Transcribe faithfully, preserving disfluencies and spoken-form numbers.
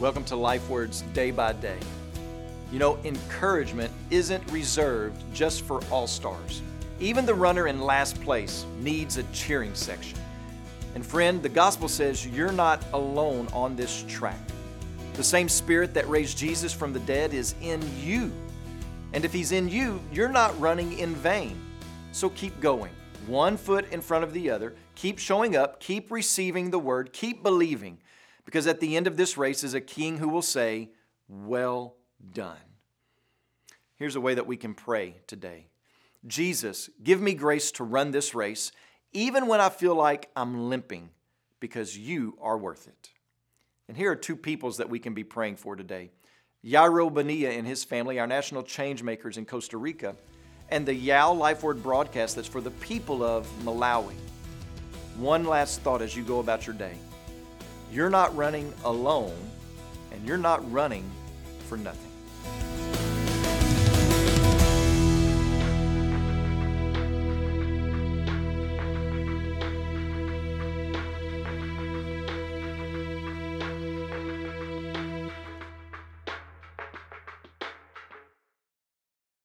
Welcome to Life Words Day by Day. You know, encouragement isn't reserved just for all-stars. Even the runner in last place needs a cheering section. And friend, the gospel says you're not alone on this track. The same Spirit that raised Jesus from the dead is in you. And if He's in you, you're not running in vain. So keep going, one foot in front of the other. Keep showing up, keep receiving the word, keep believing. Because at the end of this race is a King who will say, well done. Here's a way that we can pray today. Jesus, give me grace to run this race, even when I feel like I'm limping, because you are worth it. And here are two peoples that we can be praying for today. Yairo Bonilla and his family, our national change makers in Costa Rica, and the Yao Life Word broadcast that's for the people of Malawi. One last thought as you go about your day. You're not running alone, and you're not running for nothing.